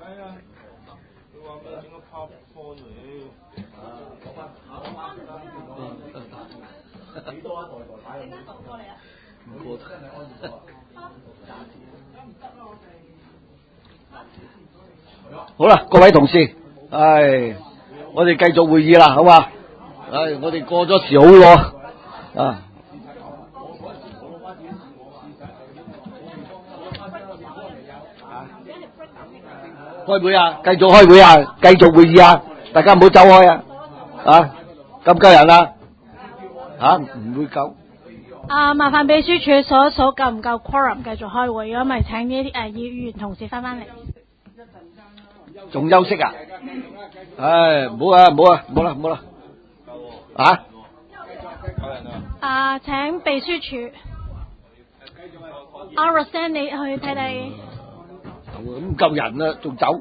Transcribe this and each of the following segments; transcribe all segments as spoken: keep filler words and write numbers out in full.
幾多啊？代代擺咁多過嚟啊！唔過得，真係安全咗。好啦，各位同事，唉，我哋繼續會議啦，好嘛？唉，我哋過咗時好咯，啊！開會啊！繼續開會啊！繼續會議啊！大家唔好走開啊！啊，夠唔夠人啊？吓，唔會夠。 啊，麻煩秘書處數一數夠唔夠 quorum 繼續開會，如果唔係請呢啲誒議員同事翻返嚟。 仲休息啊？唉，唔好啊，唔好啊，唔好啦，唔好啦。啊？ 啊，請秘書處。阿 Rosanne 你去睇睇。 咁夠人啦，仲走？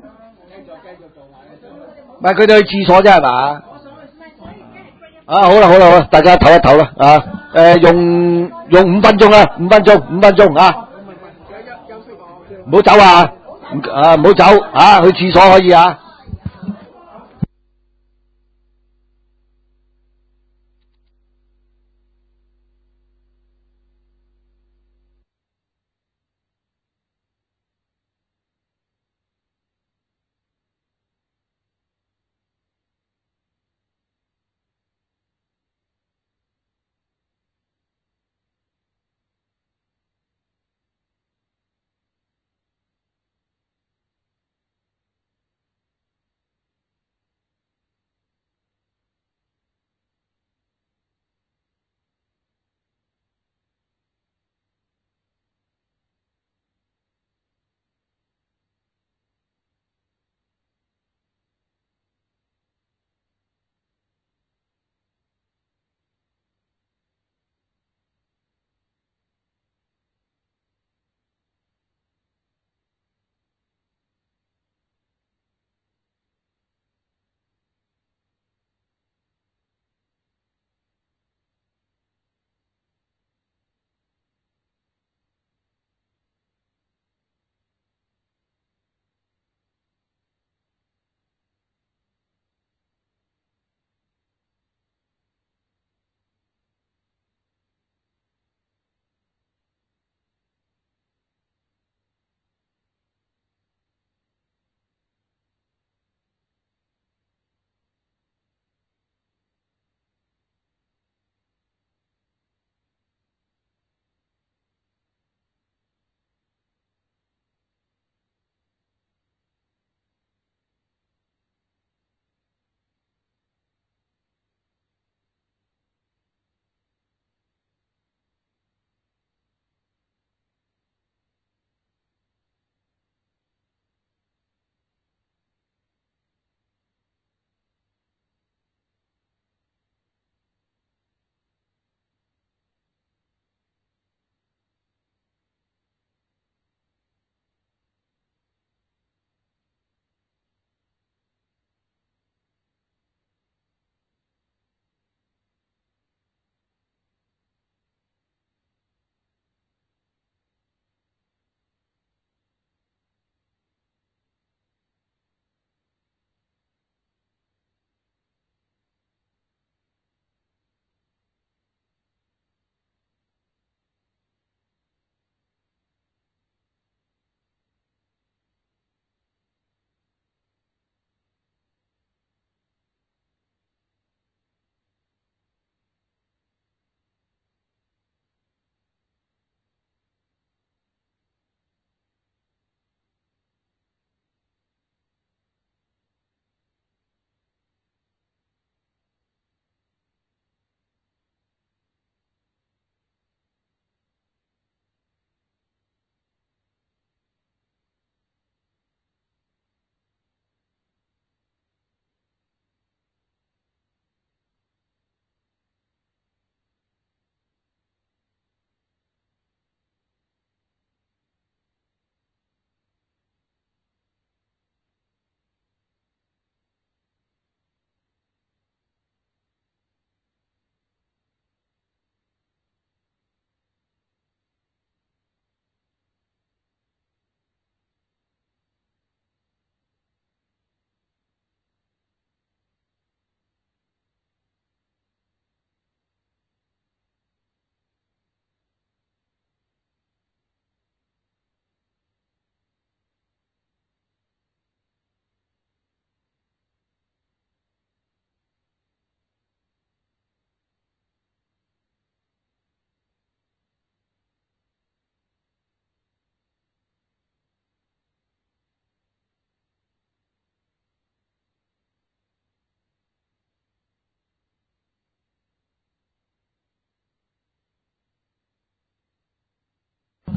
唔係佢哋去廁所啫係嘛？啊，好啦好啦好啦，大家唞一唞啦啊！誒，用用五分鐘啦，五分鐘，五分鐘啊！唔好走啊！啊，唔好走啊！去廁所可以啊！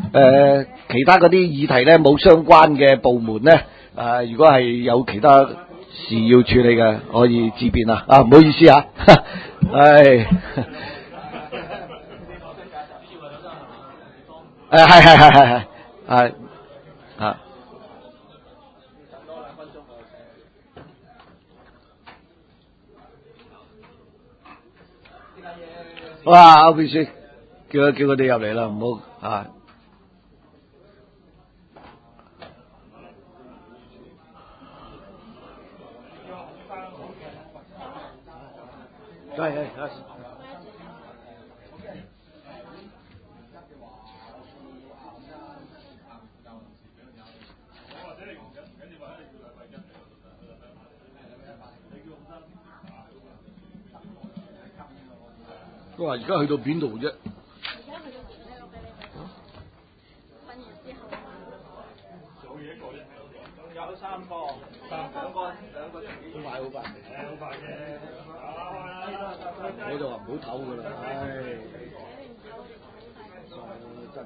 誒其他嗰啲議題咧冇相關嘅部門咧，誒如果係有其他事要處理嘅，可以自辯啊！啊，唔好意思啊，唉，誒係係係係係係啊。哇！秘書叫佢叫佢哋入嚟啦，唔好啊！係係係。佢話：而家去到邊度啫？有三個，兩個兩個好快好快，係好快啫。我就話唔好唞㗎啦，唉，真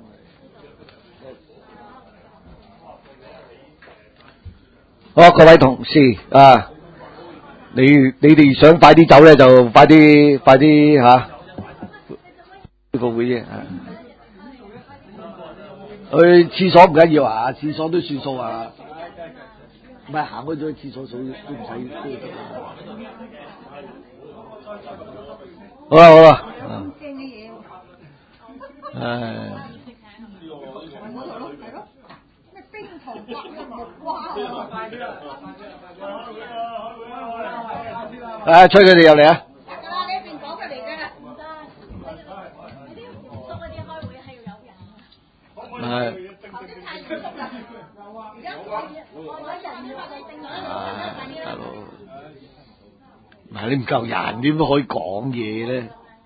係。好，各位同事啊，你你哋想快啲走咧，就快啲快啲嚇。呢個會啫，去廁所唔緊要啊，廁所都算數啊，唔係行開咗去廁所數都唔使。好啦好啦，唉。誒，催佢哋入嚟啊！係。大佬，唔係你唔夠人點可以講嘢咧？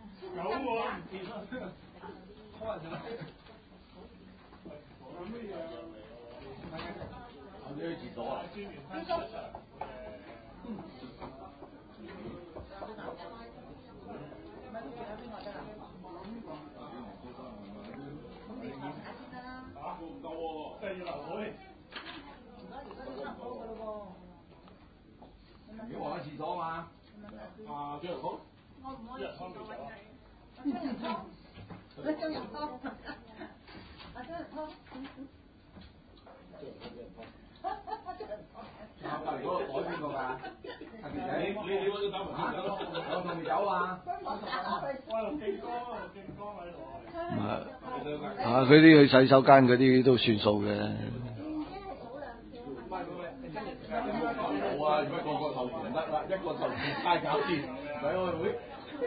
如果我喺廁所嘛，啊張人湯，我唔可以廁所揾佢。張人湯，張人湯，啊張人湯，啊隔離嗰個袋邊個㗎？阿傑仔，你你揾咗打埋邊個？我仲未走啊！我用勁哥，勁哥喺度。啊！佢啲去洗手間嗰啲都算數嘅。冇啊！如果個個授權唔得啦，一個授權差搞掂，咪開會。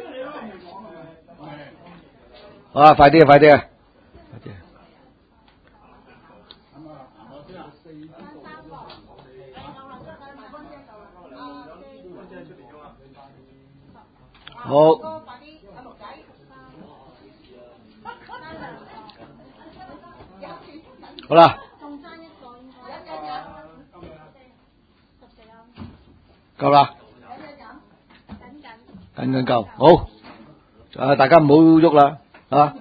好啊！快啲啊！快啲啊！快啲。好。好啦。夠啦，緊緊夠，好，啊大家唔好喐啦，啊，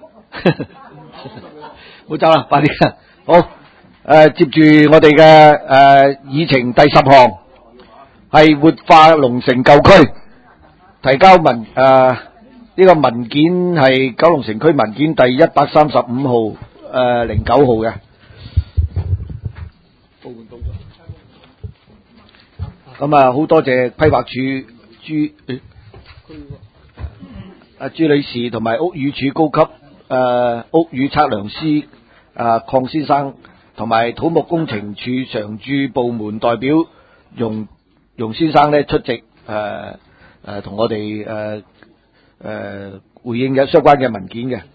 唔好走啦，快啲，好，誒接住我哋嘅誒議程第十項係活化龍城舊區，提交文誒呢個文件係九龍城區文件第一百三十五號誒零九號嘅。咁啊，好多謝規劃署朱啊朱女士同埋屋宇署高級誒屋宇測量師啊鄺先生，同埋土木工程處常駐部門代表容容先生咧出席誒誒同我哋誒誒回應有相關嘅文件嘅。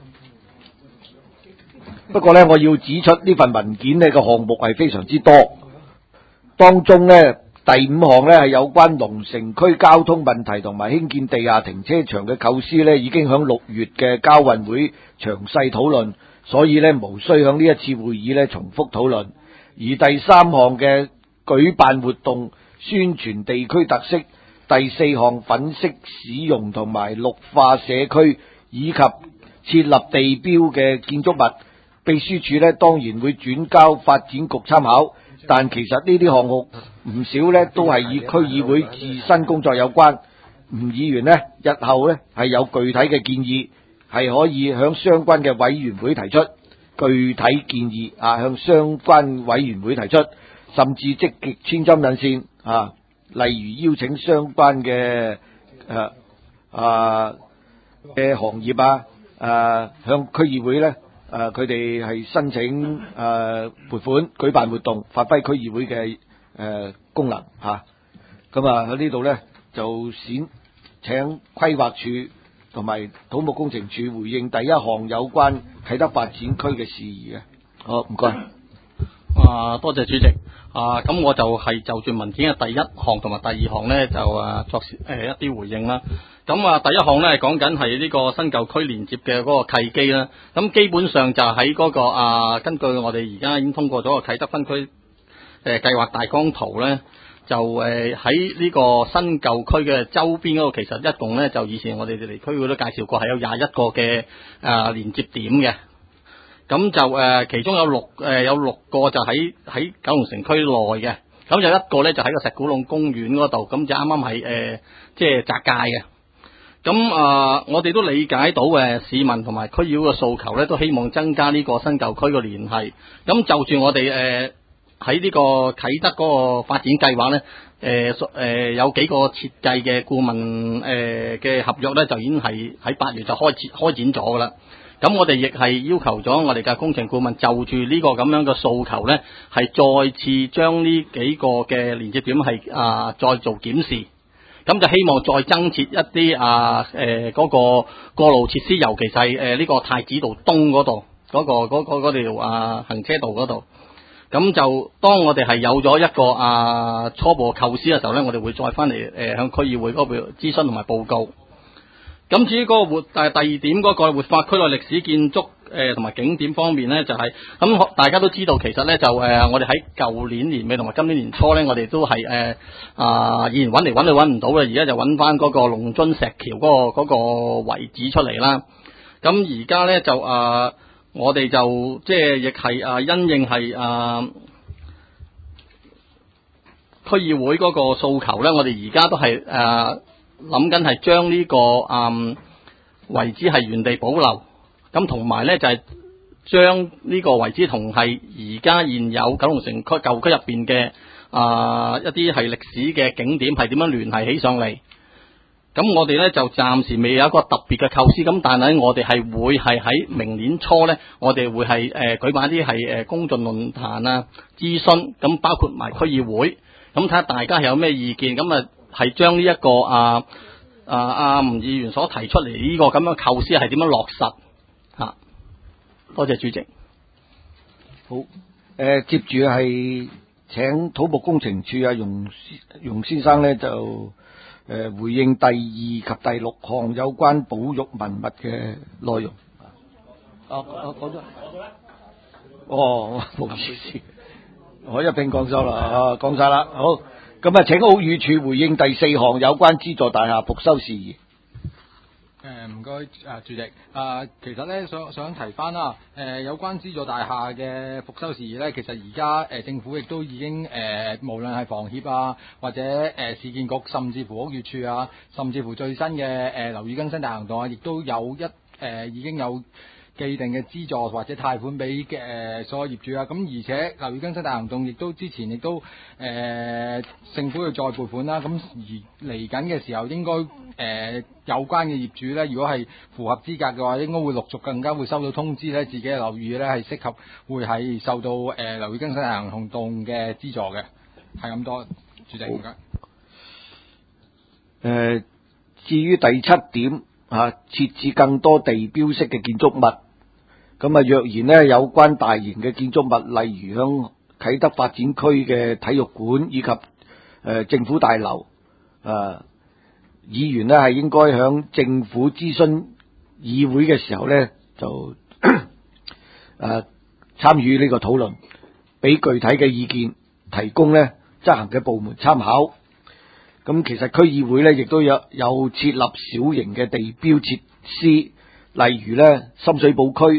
不過咧，我要指出呢份文件呢個項目係非常之多，當中咧。第五項呢係有關龍城區交通問題同埋興建地下停車場嘅構思呢，已經響六月嘅交運會詳細討論，所以呢無需響呢一次會議呢重複討論。而第三項嘅舉辦活動、宣傳地區特色，第四項粉飾使用同埋綠化社區以及設立地標嘅建築物， 秘書處咧當然會轉交發展局參考，但其實呢啲項目唔少咧都係與區議會自身工作有關。吳議員呢，日後呢係有具體嘅建議，係可以向相關嘅委員會提出具體建議啊，向相關委員會提出，甚至積極穿針引線啊，例如邀請相關嘅誒啊嘅行業啊，誒、啊、向區議會呢。誒佢哋係申請誒、呃、撥款舉辦活動，發揮區議會嘅誒、呃、功能嚇。咁啊喺呢度咧就先請規劃署同埋土木工程署回應第一項有關啟德發展區嘅事宜嘅。好，唔該。 啊，多謝主席。啊，咁我就係就住文件嘅第一項同埋第二項咧，就啊作誒、呃、一啲回應啦。咁啊，第一項咧講緊係呢個新舊區連接嘅嗰個契機啦。咁基本上就喺嗰、那個啊，根據我哋而家已經通過咗個啟德分區誒、呃、計劃大綱圖咧，就誒喺呢個新舊區嘅周邊嗰度，其實一共咧就以前我哋哋區會都介紹過，係有廿一個嘅啊連接點嘅。咁就誒、呃，其中有六誒、呃、有六個就喺喺九龍城區內嘅，咁有一個咧就喺個石鼓窿公園嗰度，咁就啱啱係誒即係窄界嘅。咁啊、呃，我哋都理解到誒市民同埋區議會嘅訴求咧，都希望增加呢個新舊區嘅聯繫。咁就住我哋誒喺呢個啟德嗰個發展計劃咧，誒、呃、誒、呃、有幾個設計嘅顧問誒嘅、呃、合約咧，就已經係喺八月就開始開展咗噶啦。咁我哋亦係要求咗我哋嘅工程顧問就住呢個咁樣嘅訴求咧，係再次將呢幾個嘅連接點係啊、呃、再做檢視，咁就希望再增設一啲啊誒嗰個過路設施，尤其係誒呢個太子道東嗰度嗰個嗰、嗰個嗰條啊行車道嗰度。咁就當我哋係有咗一個啊初步構思嘅時候咧，我哋會再翻嚟誒向區議會嗰邊諮詢同埋報告。咁至於嗰個活誒第二點嗰個活化區內歷史建築誒同埋景點方面咧，就係、是、咁大家都知道，其實咧就誒、呃、我哋喺舊年年尾同埋今年年初咧，我哋都係誒啊以前揾嚟揾去揾唔到嘅，而家就揾翻嗰個龍津石橋嗰、那個嗰、那個遺址出嚟啦。咁而家咧就啊、呃、我哋就即係亦係啊因應係啊區議會嗰個訴求咧，我哋而家都係誒。呃諗緊係將呢個嗯遺址係原地保留，咁同埋咧就係將呢個遺址同係而家現有九龍城區舊區入邊嘅啊一啲係歷史嘅景點係點樣聯繫起上嚟。咁我哋咧就暫時未有一個特別嘅構思，咁但係我哋係會係喺明年初咧，我哋會係誒、呃、舉辦一啲係誒公眾論壇啊諮詢，咁包括埋區議會，咁睇下大家係有咩意見，咁啊。係將呢一個啊啊阿吳議員所提出嚟呢個咁樣構思係點樣落實吓、啊？多謝主席。 好，誒、呃，接住係請土木工程處啊容容先生咧就誒、呃、回應第二及第六項有關保育文物嘅內容。啊啊講咗。哦，冇意思，我一併講收啦，啊，講晒啦，好。咁啊，請屋宇署回應第四項有關資助大廈復修事宜。 誒唔該啊，主席啊，其實咧想想提翻啦，誒、呃、有關資助大廈嘅復修事宜咧，其實而家誒政府亦都已經誒、呃，無論係房協啊，或者誒、呃、市建局，甚至乎屋宇署啊，甚至乎最新嘅誒樓宇更新大行動啊，亦都有一誒、呃、已經有既定嘅資助或者貸款俾嘅、呃、所有業主啊，咁而且樓宇更新大行動亦都之前亦都誒、呃、政府要再撥款啦，咁而嚟緊嘅時候應該誒、呃、有關嘅業主咧，如果係符合資格嘅話，應該會陸續更加會收到通知咧，自己嘅樓宇咧係適合會係受到誒樓宇更新大行動嘅資助嘅，係咁多，主席唔該。 誒，至於第七點啊，設置更多地標式嘅建築物。咁啊，若然呢有關大型嘅建築物，例如響啟德發展區嘅體育館以及誒、呃、政府大樓，啊，議員呢係應該響政府諮詢議會嘅時候呢，就誒參與呢個討論，俾具體嘅意見，提供呢執行嘅部門參考。咁其實區議會呢亦都有有設立小型嘅地標設施，例如呢深水埗區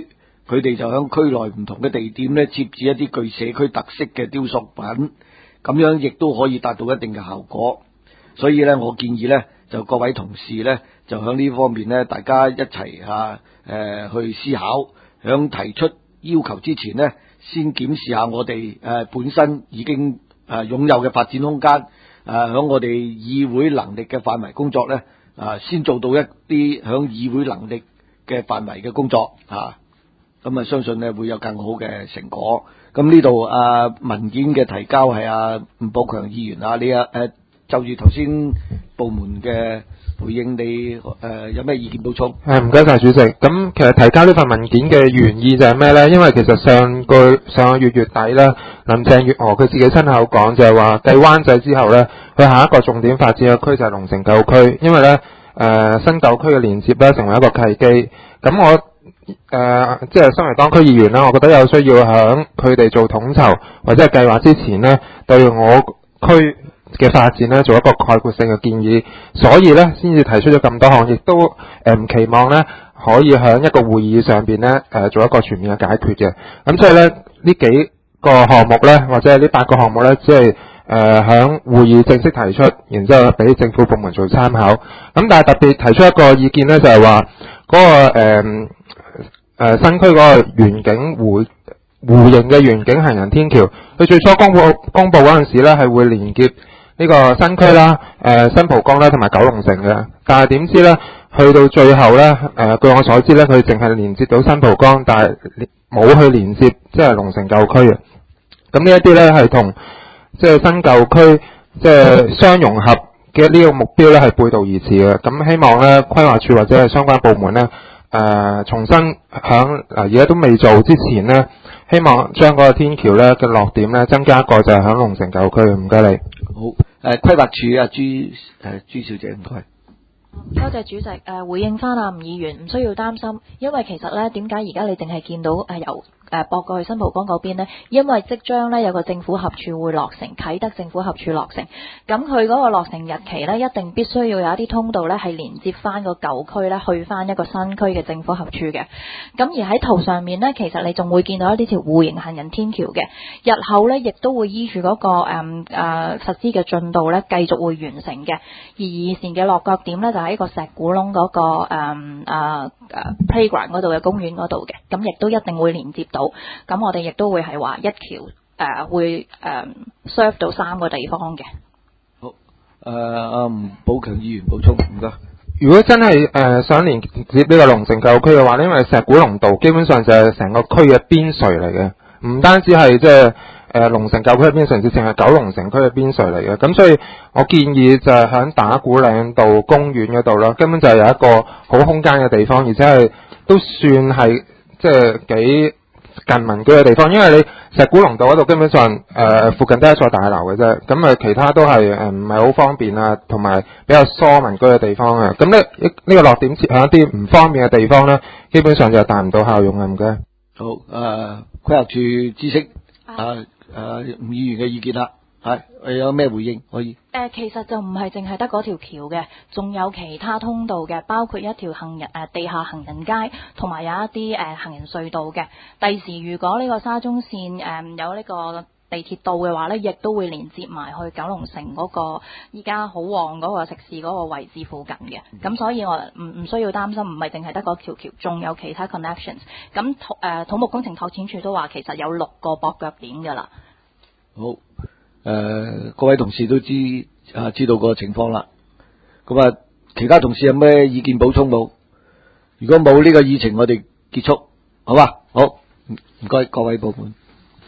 佢哋就響區內唔同嘅地點咧設置一啲具社區特色嘅雕塑品，咁樣亦都可以達到一定嘅效果。所以咧，我建議咧，就各位同事咧，就響呢方面咧，大家一齊吓誒去思考，響提出要求之前咧，先檢視下我哋誒、呃、本身已經誒擁有嘅發展空間，誒、呃、響我哋議會能力嘅範圍工作咧，啊、呃、先做到一啲響議會能力嘅範圍嘅工作啊，咁啊相信咧會有更好嘅成果。咁呢度啊文件嘅提交係阿吳寶強議員啊，你啊誒、呃、就住頭先部門嘅回應，你誒、呃、有咩意見補充？ 誒唔該晒主席。咁其實提交呢份文件嘅原意就係咩呢？因為其實上個上個月月底呢，林鄭月娥佢自己親口講就係話，繼灣仔之後呢，佢下一個重點發展嘅區就係龍城舊區，因為呢誒、呃、新舊區嘅連接呢成為一個契機。咁我誒、呃、即係身為當區議員啦，我覺得有需要響佢哋做統籌或者係計劃之前呢，對我區嘅發展咧做一個概括性嘅建議，所以咧先至提出咗咁多項，亦都誒唔、呃、期望咧可以喺一個會議上邊咧誒做一個全面嘅解決嘅。咁所以咧呢幾個項目咧，或者係呢八個項目咧，只係誒響會議正式提出，然之後俾政府部門做參考。咁但係特別提出一個意見咧，就係話嗰個誒誒、呃、新區嗰個園景會弧形嘅園景行人天橋，佢最初公布公布嗰陣時咧係會連結呢個新區啦、誒、呃、新蒲崗啦同埋九龍城嘅，但係點知咧去到最後咧，誒、呃、據我所知咧，佢淨係連接到新蒲崗，但係冇去連接即係龍城舊區嘅。咁呢一啲咧係同即係新舊區即係相融合嘅呢個目標咧係背道而馳嘅。咁希望咧規劃處或者係相關部門咧誒、呃、重新響而家都未做之前咧，希望將嗰個天橋咧嘅落點咧增加一個就係響龍城舊區。唔該你。 好，誒、呃、規劃處啊朱誒、呃、朱小姐唔該。 多謝主席。誒、呃、回應翻啊吳議員，唔需要擔心，因為其實咧點解而家你淨係見到誒、呃、由誒駁過去新蒲崗嗰邊呢？因為即將咧有個政府合署會落成，啟德政府合署落成，咁佢嗰個落成日期咧一定必須要有一啲通道咧係連接翻個舊區咧去翻一個新區嘅政府合署嘅。咁而喺圖上面呢，其實你仲會見到一啲條弧形行人天橋嘅，日後咧亦都會依住嗰、那個誒誒、嗯呃、實施嘅進度咧繼續會完成嘅。而以前嘅落腳點咧就喺個石鼓窿嗰、那個誒誒、嗯呃、playground 嗰度嘅公園嗰度嘅，咁亦都一定會連接到。咁我哋亦都會係話一橋誒、呃、會誒、呃、serve 到三個地方嘅。 好，誒阿吳寶強議員補充唔該。 如果真係誒、呃、想連接呢個龍城舊區嘅話，因為石鼓龍道基本上就係成個區嘅邊陲嚟嘅，唔單止係即係誒龍城舊區嘅邊陲，直情係九龍城區嘅邊陲嚟嘅。咁所以我建議就係喺打鼓嶺道公園嗰度啦，根本就係有一個好空間嘅地方，而且係都算係即係幾近民居嘅地方，因為你石鼓龍道嗰度基本上誒、呃、附近得一座大樓嘅啫，咁啊其他都係誒唔係好方便啊，同埋比較疏民居嘅地方啊。咁咧呢呢個落點設喺一啲唔方便嘅地方咧，基本上就達唔到效用啊。唔該。 好，誒規劃處知識啊誒吳議員嘅意見啦，係誒有咩回應可以？ 誒、呃、其實就唔係淨係得嗰條橋嘅，仲有其他通道嘅，包括一條行人誒、呃、地下行人街，同埋有一啲誒、呃、行人隧道嘅。第時如果呢個沙中線誒、呃、有呢個地鐵道嘅話呢，亦都會連接埋去九龍城嗰個依家好旺嗰個食肆嗰個位置附近嘅。咁、嗯、所以我唔唔需要擔心，唔係淨係得嗰條橋，仲有其他 connections。咁土誒土木工程拓展處都話其實有六個駁腳點㗎啦。 好。誒、呃，各位同事都知啊，知道個情況啦。咁啊，其他同事有咩意見補充冇？如果冇呢個議程，我哋結束，好嘛？好，唔該各位部門。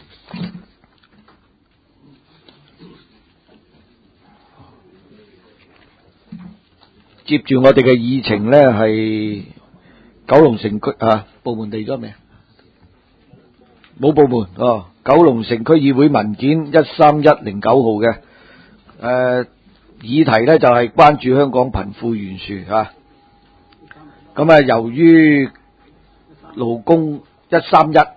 接住我哋嘅議程咧，係九龍城區啊，部門嚟咗未？冇部門哦。九龍城區議會文件一三一零九號嘅，誒、呃、議題咧就係、是、關注香港貧富懸殊吓，咁啊由於勞工一三一，誒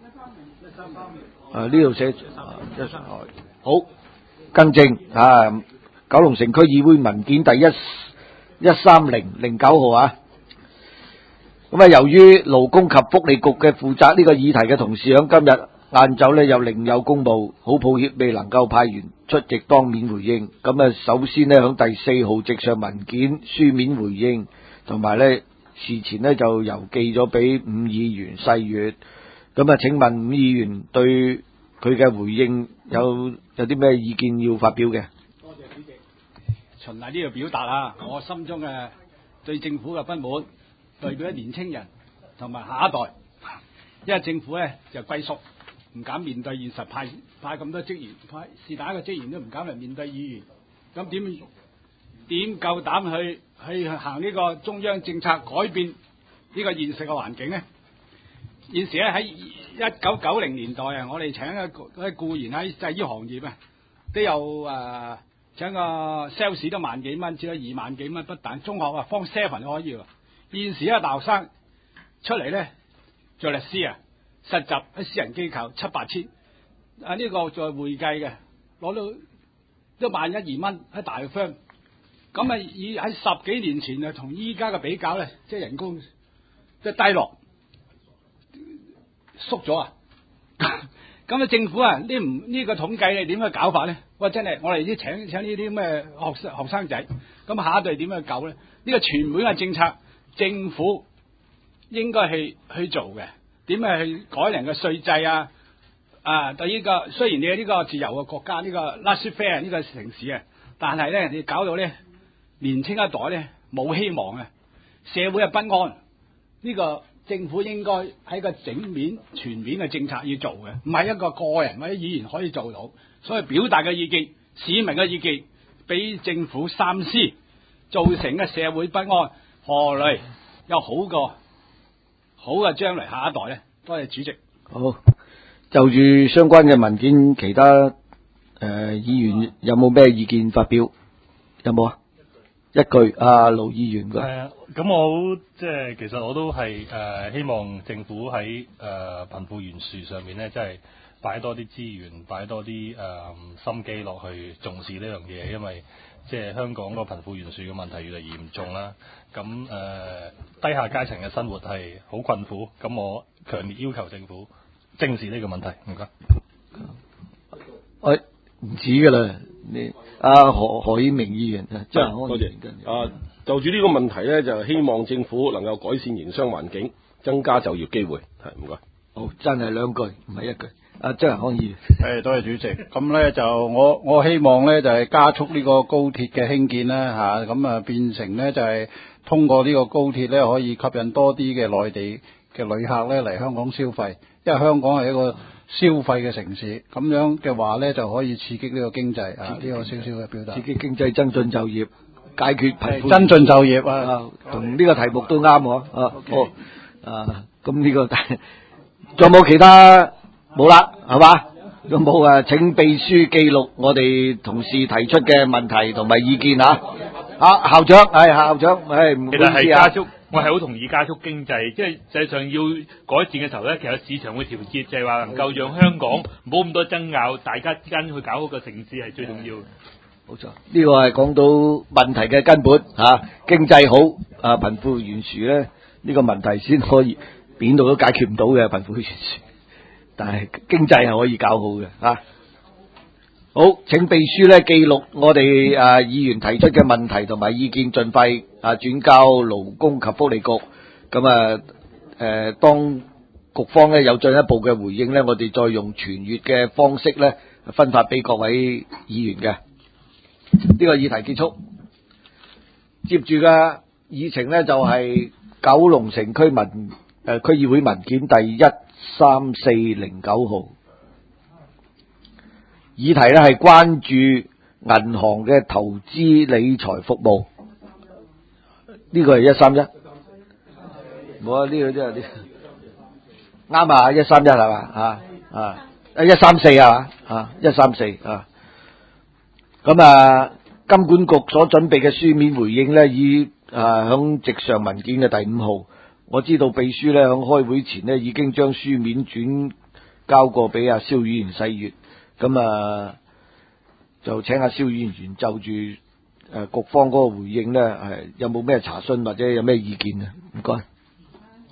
呢度寫一三好更正啊，九龍城區議會文件第一一三零零九號啊， 咁啊，由於勞工及福利局嘅負責呢個議題嘅同事響今日晏晝呢又另有公務，好抱歉未能夠派員出席當面回應。咁啊，首先呢，響第四號直上文件書面回應，同埋呢事前呢就郵寄咗俾伍議員細閱。咁啊，請問伍議員對佢嘅回應有有啲咩意見要發表嘅？ 多謝主席。循例呢度表達啊，我心中嘅對政府嘅不滿。代表咗年青人同埋下一代，因為政府咧就龜縮，唔敢面對現實，派派咁多職員，派是但一個職員都唔敢嚟面對議員，咁點點夠膽去去行呢個中央政策改變呢個現實嘅環境呢？現時咧喺一九九零年代啊，我哋請嘅嗰啲僱員喺製衣行業啊，都有誒、呃、請個 sales 都萬幾蚊，至到二萬幾蚊不但，中學啊方 seven 都可以。現時啊，大學生出嚟咧做律師啊，實習喺私人機構七八千，啊呢、這個做會計嘅攞到一萬一二蚊喺大 firm，咁啊以喺十幾年前啊同依家嘅比較咧，即係人工即係低落縮咗啊！咁啊政府啊呢唔呢個統計你點樣搞法咧？喂，真係我哋啲請請呢啲咩學生學生仔，咁下一代點樣救咧？呢、這個全面嘅政策。政府應該去去做嘅，點樣去改良嘅稅制啊？啊，對呢個雖然你係呢個自由嘅國家，呢個 laissez-faire 呢個城市啊，但係咧你搞到咧年青一代咧冇希望啊，社會係不安。呢個政府應該喺個整面全面嘅政策要做嘅，唔係一個個人或者議員可以做到。所以表達嘅意見、市民嘅意見，俾政府三思，造成嘅社會不安。何來有好個好嘅將來下一代咧？多謝主席。 好，就住相關嘅文件，其他誒、呃、議員有冇咩意見發表？有冇啊？一句，阿盧議員嘅。 係啊，咁我即係其實我都係誒、呃、希望政府喺誒貧富懸殊上面咧，即係擺多啲資源，擺多啲誒、呃、心機落去重視呢樣嘢，因為即係香港個貧富懸殊嘅問題越嚟越嚴重啦。咁誒、呃、低下階層嘅生活係好困苦，咁我強烈要求政府正視呢個問題。唔該。 喂，唔止噶啦，你阿何何英明議員啊，真係多謝。啊，就住呢個問題咧，就希望政府能夠改善營商環境，增加就業機會。係，唔該。 好，真係兩句，唔係一句。阿張仁康議員。 誒，多謝主席。咁咧就我我希望咧就係、是、加速呢個高鐵嘅興建啦嚇，咁啊變成咧就係、是、通過呢個高鐵咧可以吸引多啲嘅內地嘅旅客咧嚟香港消費，因為香港係一個消費嘅城市，咁樣嘅話咧就可以刺激呢個經濟啊，呢、這個少少嘅表達。 刺激經濟，增進就業，解決貧富。 增進就業啊， 同呢個題目都啱喎。啊，好啊，咁呢個仲有冇其他？冇啦，係嘛？咁冇啊！請秘書記錄我哋同事提出嘅問題同埋意見啊！啊，校長，係校長，係唔好意思啊。 其實係加速，我係好同意加速經濟，即係實際上要改善嘅時候咧，其實市場會調節，就係話能夠讓香港冇咁多爭拗，大家之間去搞好個城市係最重要。 冇錯，呢個係講到問題嘅根本嚇，經濟好啊，貧富懸殊咧，呢個問題先可以邊度都解決唔到嘅貧富懸殊。但係經濟係可以搞好嘅吓、啊，好，請秘書咧記錄我哋啊議員提出嘅問題同埋意見，盡快啊轉交勞工及福利局。咁啊誒，當局方咧有進一步嘅回應咧，我哋再用傳閱嘅方式咧分發俾各位議員嘅。呢、這個議題結束，接住嘅議程咧就係、是、九龍城區民誒區議會文件第一三四零九號，議題咧係關注銀行嘅投資理財服務，呢個係一三一，冇啊，呢個真係啲啱啊，一三一係嘛啊啊，一三四係嘛啊，一三四啊，咁啊金管局所準備嘅書面回應咧，以啊響直上文件嘅第五號。我知道秘書咧響開會前咧已經將書面轉交過俾阿蕭議員細閱，咁啊就請阿蕭議員就住誒、呃、局方嗰個回應咧係有冇咩查詢或者有咩意見啊？唔該。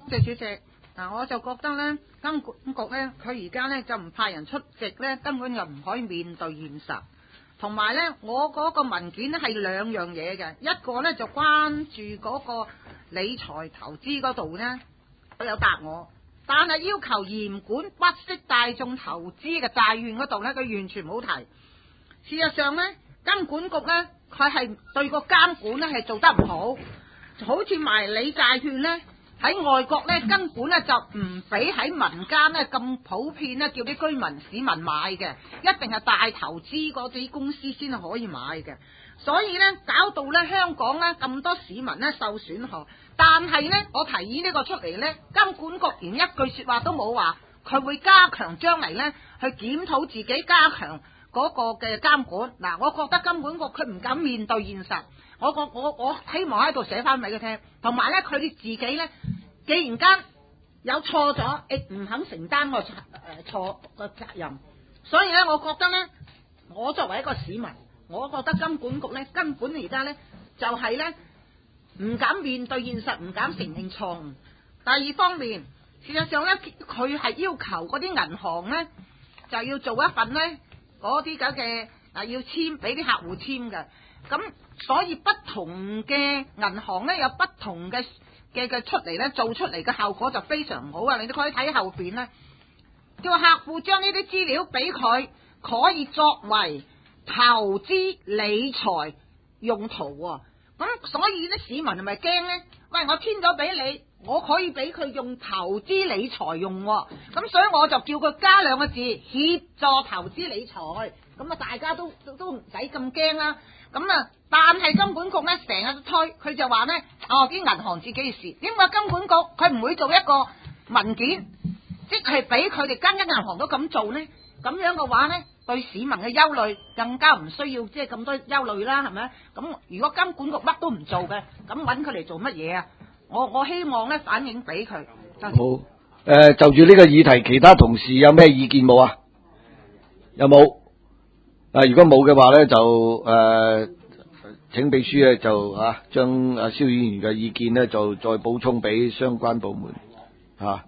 謝主席。嗱，我就覺得咧，金管局咧，佢而家咧就唔派人出席咧，根本就唔可以面對現實。同埋咧，我嗰個文件咧係兩樣嘢嘅，一個咧就關注嗰個理財投資嗰度咧，佢有答我，但係要求嚴管不適大眾投資嘅債券嗰度咧，佢完全冇提。事實上咧，金管局咧，佢係對個監管咧係做得唔好，好似迷你債券咧。喺外國咧，根本咧就唔俾喺民間咧咁普遍咧，叫啲居民市民買嘅，一定係大投資嗰啲公司先可以買嘅。所以咧，搞到咧香港咧咁多市民咧受損害。但係咧，我提議呢個出嚟咧，金管局連一句説話都冇話，佢會加強將嚟咧去檢討自己，加強嗰個嘅監管。嗱，我覺得金管局佢唔敢面對現實。我我我我希望喺度寫翻俾佢聽，同埋咧佢哋自己咧，既然間有錯咗，亦唔肯承擔個誒錯個責任，所以咧，我覺得咧，我作為一個市民，我覺得金管局咧根本而家咧就係咧唔敢面對現實，唔敢承認錯誤。第二方面，事實上咧，佢係要求嗰啲銀行咧就要做一份咧嗰啲咁嘅啊要簽俾啲客戶簽嘅。咁所以不同嘅銀行咧有不同嘅嘅嘅出嚟咧，做出嚟嘅效果就非常唔好啊！你都可以睇後邊咧，叫客戶將呢啲資料俾佢，可以作為投資理財用途喎。咁所以啲市民係咪驚咧？喂，我簽咗俾你，我可以俾佢用投資理財用喎。咁所以我就叫佢加兩個字，協助投資理財。咁啊，大家都都都唔使咁驚啦。咁啊，但係金管局咧成日都推，佢就話咧，哦啲銀行自己嘅事。點解金管局佢唔會做一個文件，即係俾佢哋間間銀行都咁做呢？咁樣嘅話咧，對市民嘅憂慮更加唔需要即係咁多憂慮啦，係咪？咁如果金管局乜都唔做嘅，咁揾佢嚟做乜嘢啊？我我希望咧反映俾佢。 好，誒、呃，就住呢個議題，其他同事有咩意見冇啊？有冇？啊，如果冇嘅話咧，就誒、呃，請秘書咧就啊，將阿蕭議員嘅意見咧就再補充俾相關部門吓。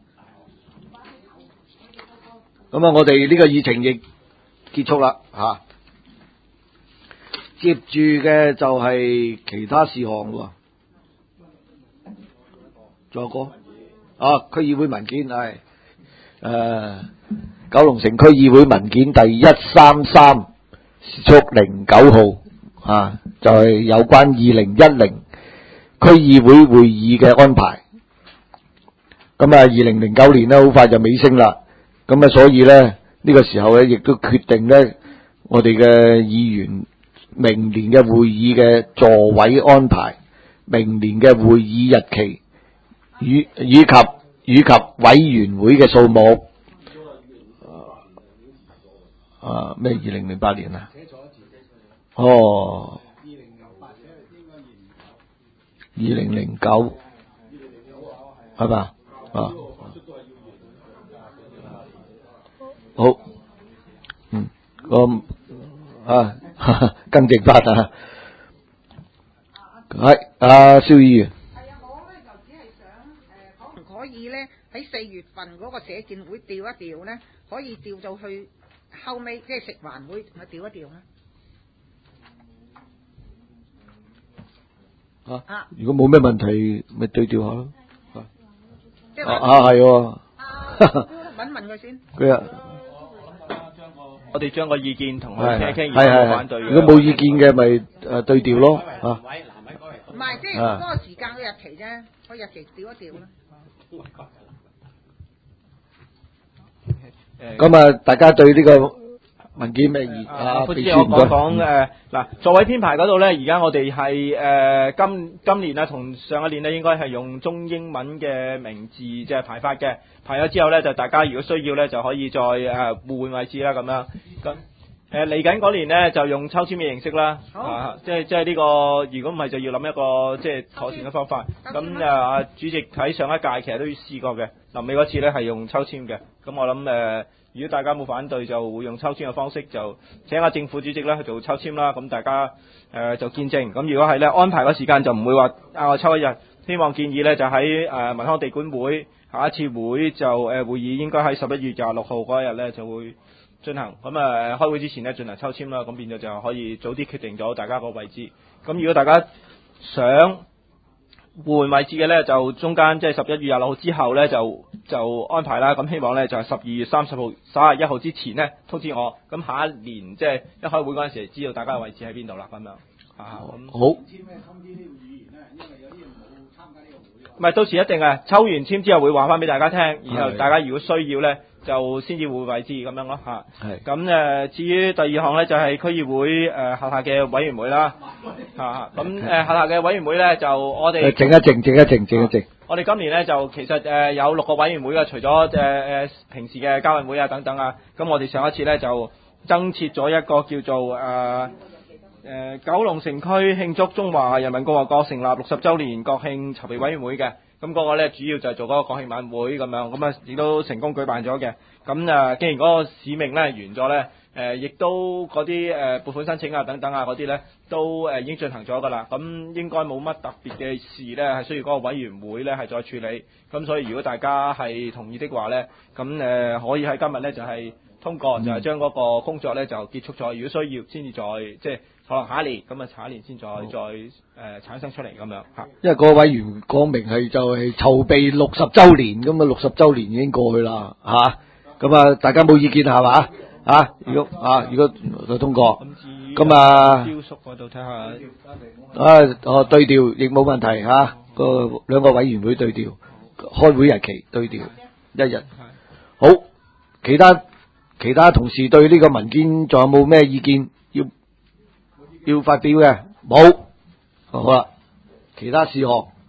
咁啊，我哋呢個議程亦結束啦吓、啊。接住嘅就係其他事項喎。仲有個啊，區議會文件係誒，九龍城區議會文件第一三三。速零九號啊，就係、是、有關二零一零區議會會議嘅安排。咁啊，二零零九年呢，好快就尾聲啦。咁啊，所以呢，呢、這個時候呢，亦都決定呢，我哋嘅議員明年嘅會議嘅座位安排、明年嘅會議日期，與以及以及委員會嘅數目。啊咩？二零零八年啊？哦，二零零九係嘛？啊，好，嗯，咁啊，更正翻啊，係阿蕭議員。 係啊，我咧就只係想誒，可唔可以咧喺四月份嗰個社建會調一調咧，可以調到去。後尾即係食環會咪調一調啦。 啊，如果冇咩問題，咪對調下咯。 啊啊係喎。 問問佢先。 佢啊。 我哋將個意見同佢傾傾， 係係係。如果冇意見嘅，咪誒對調咯。嚇。 唔係，即係嗰個時間嘅日期啫，個日期調一調啦。 咁啊，大家對呢個文件咩意啊？ 副主席，我講講誒嗱，座位編排嗰度咧，而家我哋係誒今今年啊，同上一年咧，應該係用中英文嘅名字即係排法嘅。排咗之後咧，就大家如果需要咧，就可以再誒互換位置啦，咁樣咁。誒嚟緊嗰年咧就用抽籤嘅形式啦，啊，即係即係呢個，如果唔係就要諗一個即係妥善嘅方法。咁啊，主席喺上一屆其實都試過嘅，臨尾嗰次咧係用抽籤嘅。咁我諗誒、呃，如果大家冇反對，就會用抽籤嘅方式，就請下政府主席咧去做抽籤啦。咁大家誒、呃、就見證。咁如果係咧安排個時間就唔會話啊我抽一日， 希望建議咧就喺誒民康地管會下一次會就誒、呃、會議應該喺十一月廿六號嗰日咧就會進行。咁啊、呃、開會之前咧進行抽籤啦，咁變咗就可以早啲決定咗大家個位置。咁如果大家想換位置嘅咧，就中間即係十一月廿六號之後咧就就安排啦。咁希望咧就係十二月三十號、三十一號之前咧通知我。咁下一年即係一開會嗰陣時，知道大家嘅位置喺邊度啦。咁樣啊，咁好。 唔係，到時一定嘅，抽完籤之後會話翻俾大家聽，然後大家如果需要咧，就先至換位置咁樣咯嚇。 係。 咁誒，至於第二項咧，就係、是、區議會誒、呃、下下嘅委員會啦嚇。咁誒下下嘅委員會咧，就我哋靜一靜，靜一靜，靜一靜。 我哋今年咧就其實誒、呃、有六個委員會嘅，除咗誒誒平時嘅交運會啊等等啊。咁我哋上一次咧就增設咗一個叫做誒。呃誒、呃、九龍城區慶祝中華人民共和國成立六十週年國慶籌備委員會嘅，咁嗰個咧主要就係做嗰個國慶晚會咁樣，咁啊亦都成功舉辦咗嘅。咁啊，既然嗰個使命咧完咗咧，誒、呃、亦都嗰啲誒撥款申請啊等等啊嗰啲咧都誒、呃、已經進行咗㗎啦。咁應該冇乜特別嘅事咧係需要嗰個委員會咧係再處理。咁所以如果大家係同意的話咧，咁誒、呃、可以喺今日咧就係、是、通過，就係將嗰個工作咧就結束咗。如果需要先至再即係。可能下一年咁啊，下一年先再再誒、呃、產生出嚟咁樣嚇。 因為嗰個委員講明係就係籌備六十週年，咁啊六十週年已經過去啦嚇。咁啊，大家冇意見係嘛？啊，如果啊如果就通過，咁啊， 雕塑嗰度睇下。 啊，哦對調亦冇問題嚇。個、啊、兩個委員會對調，開會日期對調一日。好，其他其他同事對呢個文件仲有冇咩意見？要要發表嘅冇，好啦，其他事項，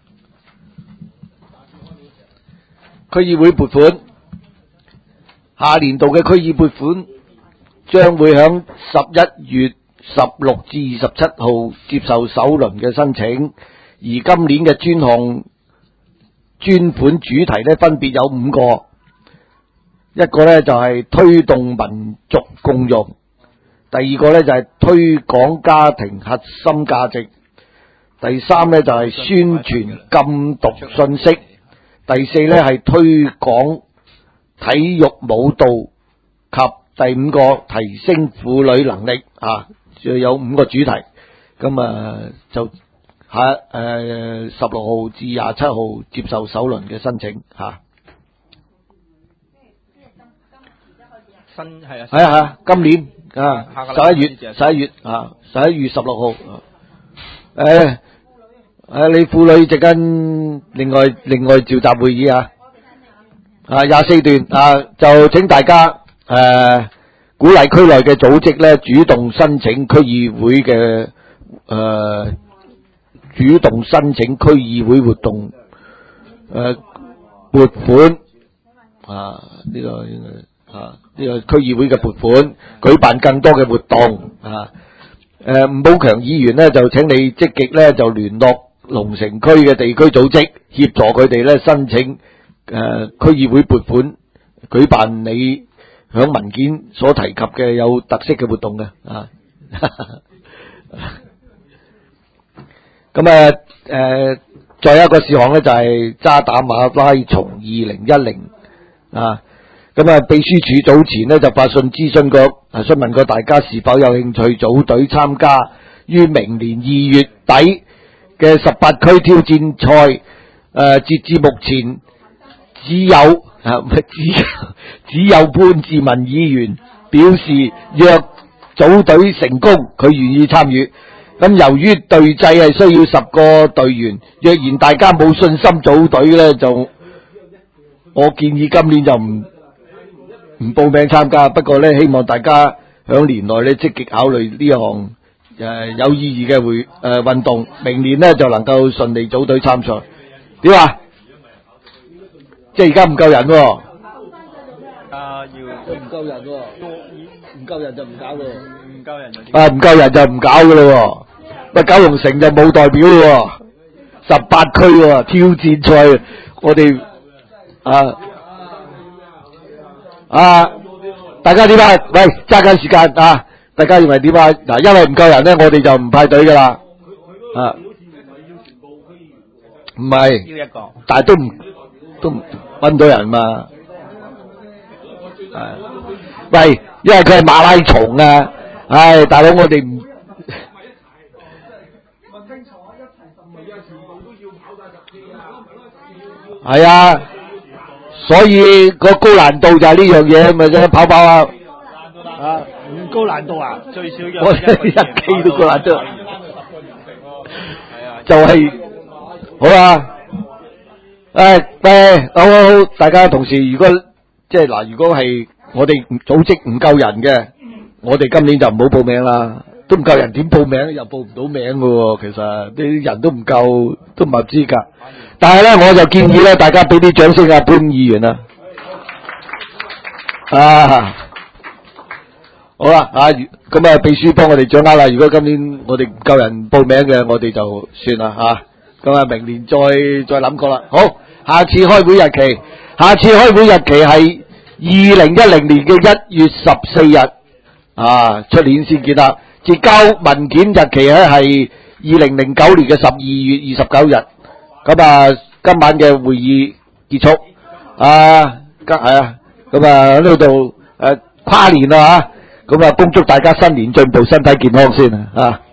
區議會撥款，下年度嘅區議撥款將會響十一月十六至二十七號接受首輪嘅申請，而今年嘅專項專款主題呢，分別有五個，一個呢就係推動民族共融。第二個咧就係推廣家庭核心價值，第三咧就係宣傳禁毒信息，第四咧係推廣體育舞蹈及第五個提升婦女能力啊，就有五個主題，咁啊就下誒十六號至廿七號接受首輪嘅申請吓。 新係啊， 係啊係啊，今年。啊！十一月十一月啊，十一月十六號。誒、啊、誒，你婦女陣間另外另外召集會議啊！啊，廿四段啊，就請大家誒、啊、鼓勵區內嘅組織咧，主動申請區議會嘅誒、啊，主動申請區議會活動誒撥款啊！呢、這個應該。啊！呢、這個區議會嘅撥款，舉辦更多嘅活動啊！誒，吳寶強議員呢，就請你積極咧就聯絡龍城區嘅地區組織，協助佢哋咧申請誒、呃、區議會撥款，舉辦你響文件所提及嘅有特色嘅活動嘅啊！咁啊誒，再有一個事項咧就係、是、渣打馬拉松二零一零啊！咁啊，秘書處早前呢就發信諮詢過，啊詢問過大家是否有興趣組隊參加於明年二月底嘅十八區挑戰賽。誒、呃，截至目前只有啊，唔係只只有潘志文議員表示若組隊成功，佢願意參與。咁由於隊制係需要十個隊員，若然大家冇信心組隊呢，就我建議今年就唔。唔報名參加，不過咧希望大家響年內咧積極考慮呢項誒有意義嘅會誒運動，明年咧就能夠順利組隊參賽。點啊？即係而家唔夠人喎。 啊，要唔夠人喎，唔夠人就唔搞咯。 唔夠人就啊，唔夠人就唔搞噶咯。喂，九龍城就冇代表咯，十八區喎挑戰賽，我哋啊。啊！大家點啊？喂，揸緊時間啊！大家認為點啊？嗱，因為唔夠人咧，我哋就唔派隊噶啦。啊， 唔係， 要一個， 但係都唔都唔揾到人嘛。係，喂，因為佢係馬拉松啊，唉，大佬我哋唔係啊，所以個高難度就係呢樣嘢，咪啫跑跑啊！ 啊，唔高難度啊，最少要我一 K 都高難度，就係好啦。誒誒，好好好，大家同事，如果即係嗱，如果係我哋組織唔夠人嘅，我哋今年就唔好報名啦。都唔夠人點報名，又報唔到名嘅喎。其實啲人都唔夠，都唔合資格。但係咧，我就建議咧，大家俾啲掌聲啊，潘議員啊，啊，好啦，啊，咁啊，秘書幫我哋掌握啦。如果今年我哋唔夠人報名嘅，我哋就算啦吓。咁啊，明年再再諗過啦。好，下次開會日期，下次開會日期係二零一零年嘅一月十四日，啊，出年先見啦。截交文件日期咧係二零零九年嘅十二月二十九日。咁啊，今晚嘅會議結束。啊，係啊，咁啊喺呢度誒跨年啦吓，咁啊恭祝大家新年進步，身體健康先啊。